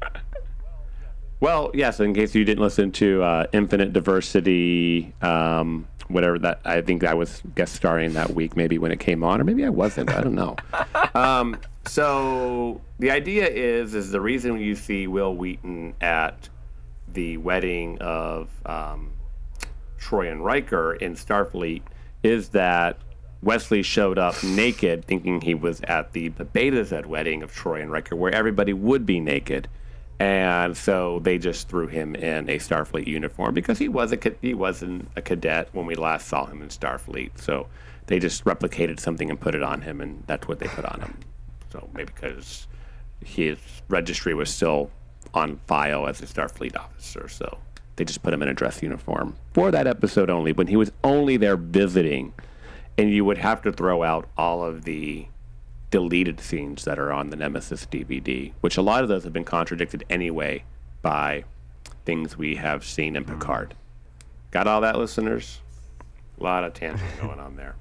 Speaker 3: Well, yes, in case you didn't listen to uh, Infinite Diversity, um, whatever that, I think I was guest starring that week, maybe when it came on, or maybe I wasn't, I don't know. Um, so the idea is, is the reason you see Will Wheaton at the wedding of um, Troy and Riker in Starfleet is that Wesley showed up naked, thinking he was at the Beta Z wedding of Troy and Riker, where everybody would be naked. And so they just threw him in a Starfleet uniform because he was a he wasn't a cadet when we last saw him in Starfleet. So they just replicated something and put it on him, and that's what they put on him. So maybe because his registry was still on file as a Starfleet officer, so they just put him in a dress uniform for that episode only, when he was only there visiting, and you would have to throw out all of the deleted scenes that are on the Nemesis D V D, which a lot of those have been contradicted anyway by things we have seen in Picard. Got all that, listeners? A lot of tangent going on there.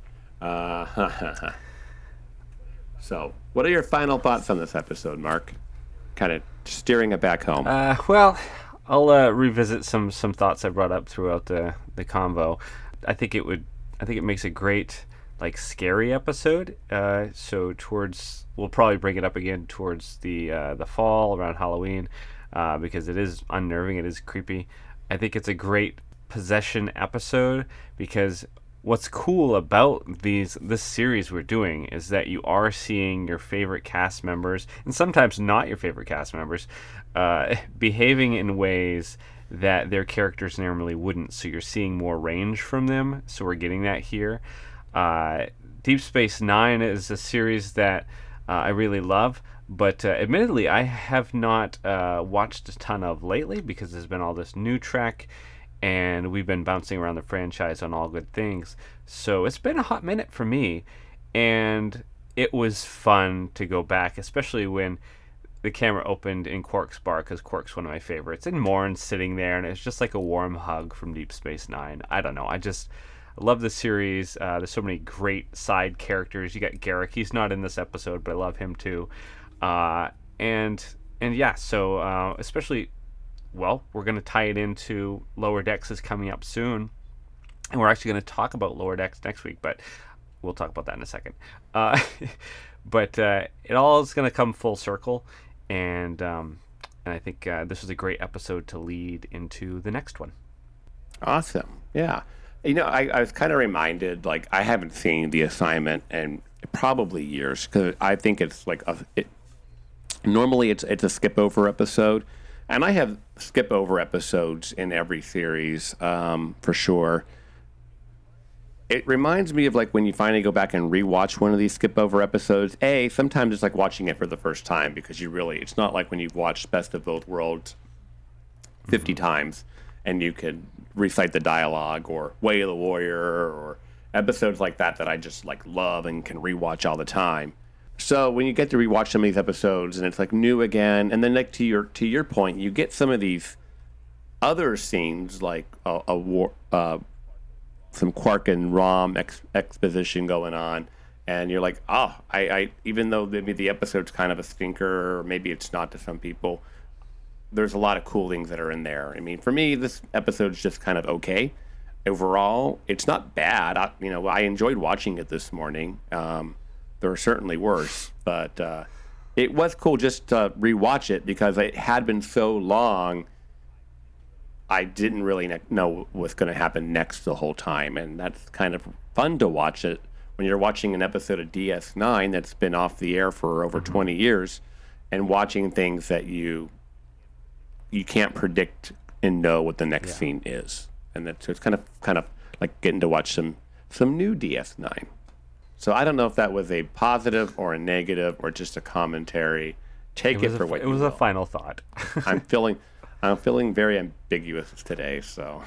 Speaker 3: Uh, so, what are your final thoughts on this episode, Mark? Kind of steering it back home.
Speaker 2: Uh, well, I'll uh, revisit some some thoughts I brought up throughout the the convo. I think it would. I think it makes a great, like, scary episode. Uh, so towards, we'll probably bring it up again towards the uh, the fall around Halloween, uh, because it is unnerving. It is creepy. I think it's a great possession episode because what's cool about these this series we're doing is that you are seeing your favorite cast members, and sometimes not your favorite cast members, uh, behaving in ways that their characters normally wouldn't. So you're seeing more range from them. So we're getting that here. Uh, Deep Space Nine is a series that uh, I really love, but uh, admittedly I have not uh, watched a ton of lately because there's been all this new Trek, and we've been bouncing around the franchise on All Good Things. So it's been a hot minute for me, and it was fun to go back, especially when the camera opened in Quark's bar, because Quark's one of my favorites, and Morn's sitting there, and it's just like a warm hug from Deep Space Nine. I don't know, I just I love the series. Uh, there's so many great side characters. You got Garrick. He's not in this episode, but I love him too. Uh, and and yeah, so uh, especially, well, we're going to tie it into Lower Decks is coming up soon, and we're actually going to talk about Lower Decks next week, but we'll talk about that in a second. Uh, but uh, it all is going to come full circle, and um, and I think uh, this was a great episode to lead into the next one.
Speaker 3: Awesome. Yeah. You know, I, I was kind of reminded, like, I haven't seen The Assignment in probably years, because I think it's like, a, it, normally it's it's a skip over episode, And I have skip over episodes in every series, um, for sure. It reminds me of like when you finally go back and rewatch one of these skip over episodes. A, sometimes it's like watching it for the first time because you really, it's not like when you've watched Best of Both Worlds fifty mm-hmm. times and you could recite the dialogue, or Way of the Warrior, or episodes like that that I just like love and can rewatch all the time. So when you get to rewatch some of these episodes and it's like new again, and then like to your to your point, you get some of these other scenes like a, a war, uh, some Quark and Rom ex- exposition going on, and you're like, oh, I, I even though maybe the episode's kind of a stinker, or maybe it's not to some people, there's a lot of cool things that are in there. I mean, for me, this episode's just kind of okay. Overall, it's not bad. I, you know, I enjoyed watching it this morning. Um, there are certainly worse, but uh, it was cool just to rewatch it because it had been so long. I didn't really ne- know what's going to happen next the whole time, and that's kind of fun to watch it when you're watching an episode of D S nine that's been off the air for over mm-hmm. twenty years, and watching things that you you can't predict and know what the next yeah. scene is, and that's so it's kind of kind of like getting to watch some some new D S nine. So I don't know if that was a positive or a negative or just a commentary. Take it, it for a, what
Speaker 2: it
Speaker 3: you
Speaker 2: was
Speaker 3: will.
Speaker 2: a final thought.
Speaker 3: I'm feeling. I'm feeling very ambiguous today, so.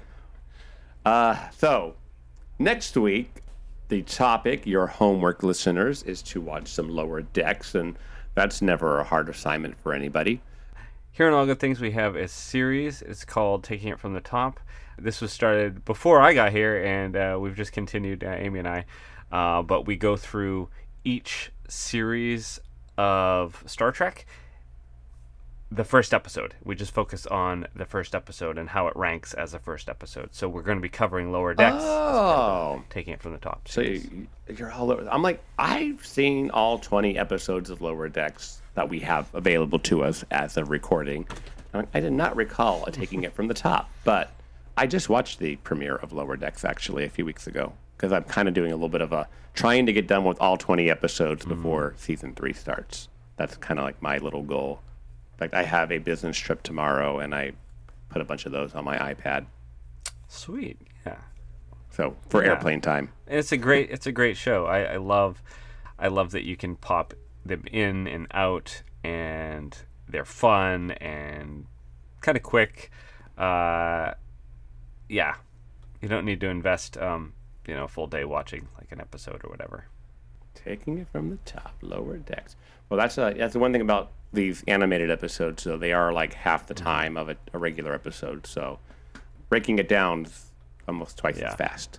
Speaker 3: uh, so, next week, the topic, your homework, listeners, is to watch some Lower Decks, and that's never a hard assignment for anybody.
Speaker 2: Here on All Good Things, we have a series. It's called Taking It From the Top. This was started before I got here, and uh, we've just continued, uh, Amy and I. Uh, but we go through each series of Star Trek. The first episode. We just focus on the first episode and how it ranks as a first episode. So we're going to be covering Lower Decks.
Speaker 3: Oh.
Speaker 2: Taking it from the top.
Speaker 3: So you, you're all over. I'm like, I've seen all twenty episodes of Lower Decks that we have available to us as a recording. I did not recall taking it from the top, but I just watched the premiere of Lower Decks actually a few weeks ago because I'm kind of doing a little bit of a trying to get done with all twenty episodes before mm. season three starts. That's kind of like my little goal. In fact, I have a business trip tomorrow, and I put a bunch of those on my iPad.
Speaker 2: Sweet, yeah.
Speaker 3: So for
Speaker 2: yeah.
Speaker 3: airplane time,
Speaker 2: and it's a great, it's a great show. I, I love, I love that you can pop them in and out, and they're fun and kind of quick. Uh, yeah, you don't need to invest, um, you know, a full day watching like an episode or whatever.
Speaker 3: Taking it from the top, Lower Decks. Well, that's a, that's the one thing about these animated episodes. So they are like half the time of a, a regular episode. So breaking it down is almost twice yeah. as fast.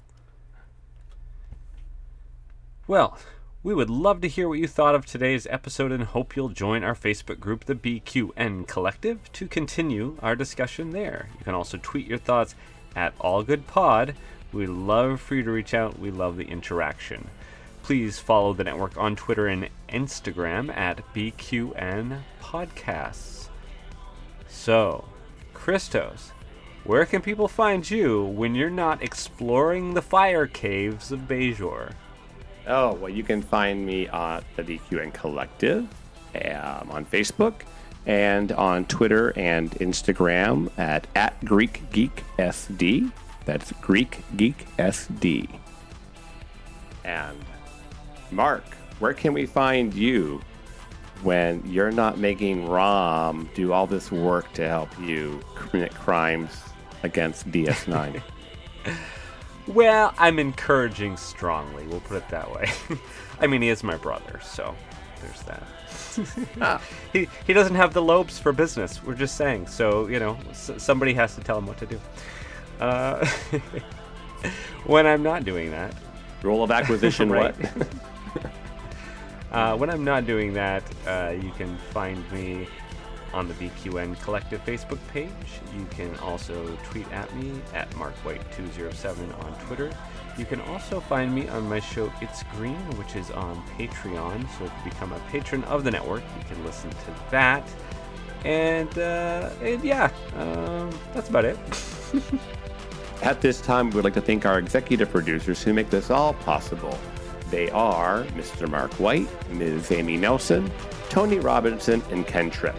Speaker 2: Well, we would love to hear what you thought of today's episode and hope you'll join our Facebook group, the B Q N Collective, to continue our discussion there. You can also tweet your thoughts at AllGoodPod. We'd love for you to reach out. We love the interaction. Please follow the network on Twitter and Instagram at B Q N Podcasts. So, Christos, where can people find you when you're not exploring the fire caves of Bajor?
Speaker 3: Oh, well, you can find me at the B Q N Collective um, on Facebook and on Twitter and Instagram at, at Greek Geek S D. That's Greek Geek S D. And Mark, where can we find you when you're not making Rom do all this work to help you commit crimes against D S nine?
Speaker 2: Well, I'm encouraging strongly. We'll put it that way. I mean, he is my brother, so there's that. ah. He he doesn't have the lobes for business. We're just saying. So, you know, s- somebody has to tell him what to do. Uh, when I'm not doing that.
Speaker 3: Role of acquisition,
Speaker 2: right?
Speaker 3: What?
Speaker 2: uh, when I'm not doing that, uh, you can find me on the B Q N Collective Facebook page. You can also tweet at me at Mark White two oh seven on Twitter. You can also find me on my show It's Green, which is on Patreon. So if you become a patron of the network, you can listen to that. And, uh, and yeah, um, that's about it.
Speaker 3: At this time, we would like to thank our executive producers who make this all possible. They are Mister Mark White, Miz Amy Nelson, Tony Robinson, and Ken Tripp.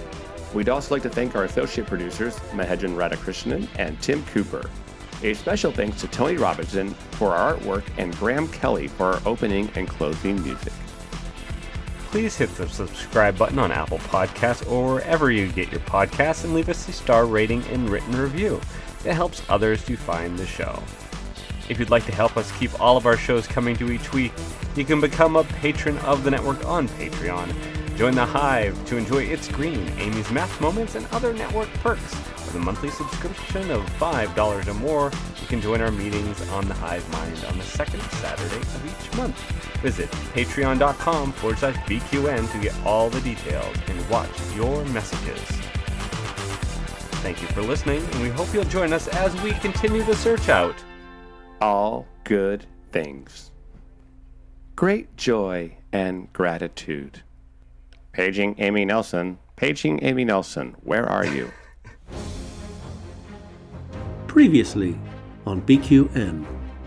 Speaker 3: We'd also like to thank our associate producers, Mahejan Radhakrishnan and Tim Cooper. A special thanks to Tony Robinson for our artwork and Graham Kelly for our opening and closing music.
Speaker 2: Please hit the subscribe button on Apple Podcasts or wherever you get your podcasts and leave us a star rating and written review. It helps others to find the show. If you'd like to help us keep all of our shows coming to each week, you can become a patron of the network on Patreon. Join the Hive to enjoy It's Green, Amy's Math Moments, and other network perks. With a monthly subscription of five dollars or more, you can join our meetings on the Hive Mind on the second Saturday of each month. Visit patreon.com forward slash BQN to get all the details and watch your messages. Thank you for listening, and we hope you'll join us as we continue the search out
Speaker 3: all good things. Great joy and gratitude. Paging Amy Nelson. Paging Amy Nelson. Where are you?
Speaker 5: Previously on B Q N.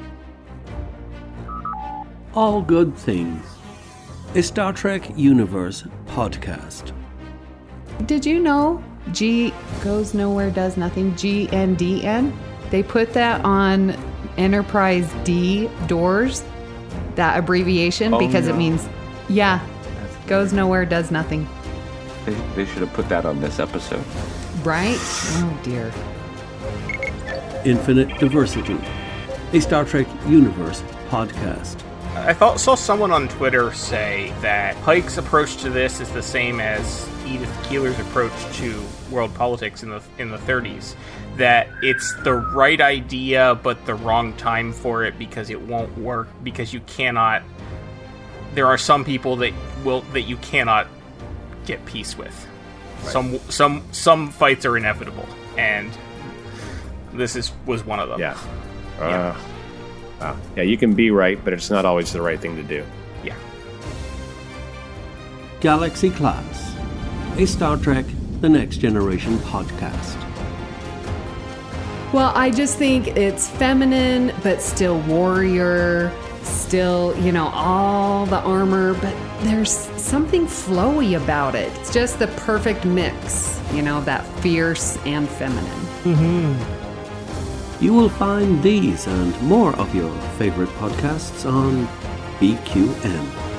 Speaker 5: All Good Things, a Star Trek Universe podcast.
Speaker 1: Did you know G goes nowhere, does nothing, G N D N? They put that on Enterprise D doors, that abbreviation,
Speaker 2: oh,
Speaker 1: because
Speaker 2: no.
Speaker 1: it means, yeah, goes nowhere, does nothing.
Speaker 2: They, they should have put that on this episode.
Speaker 1: Right? Oh, dear.
Speaker 5: Infinite Diversity, a Star Trek Universe podcast.
Speaker 6: I thought, saw someone on Twitter say that Pike's approach to this is the same as Edith Keeler's approach to world politics in the in the thirties. That it's the right idea, but the wrong time for it because it won't work. Because you cannot. There are some people that will that you cannot get peace with. Right. Some some some fights are inevitable, and this is was one of them.
Speaker 3: Yeah. Uh,
Speaker 6: yeah.
Speaker 3: Wow. Yeah, you can be right, but it's not always the right thing to do.
Speaker 6: Yeah.
Speaker 5: Galaxy Class, a Star Trek The Next Generation podcast.
Speaker 1: Well, I just think it's feminine, but still warrior, still, you know, all the armor, but there's something flowy about it. It's just the perfect mix, you know, that fierce and feminine.
Speaker 5: Mm-hmm. You will find these and more of your favorite podcasts on B Q N.